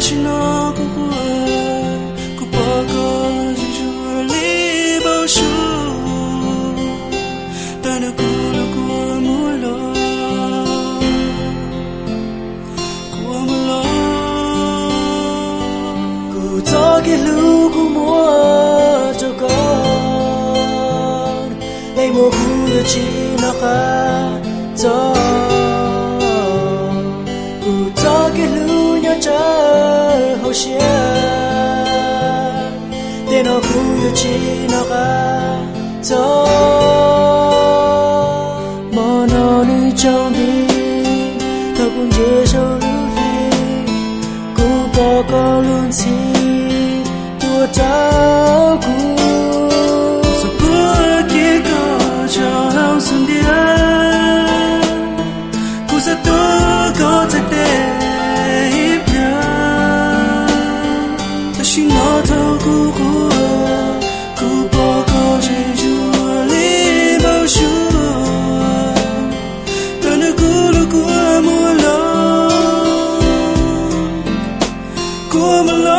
cái lưu của mùa cho con ngày mùa khu được chỉ nó khá cho cụ cho cái lưu nhớ chờ hậu xia để nó khu được chỉ nó khá cho mà nó đi trong đi thâu cũng chưa sâu lưu hi cụ bỏ con luôn xin cháu cu số bữa kia có cho hao xuân đi cu sẽ tôi có thể để hiệp nhớ ta xin nó thâu cu bỏ có trên chùa lý bao chùa ta nơi cu lu của mùa lo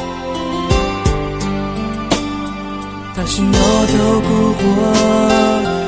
ta xin nó thâu cu qua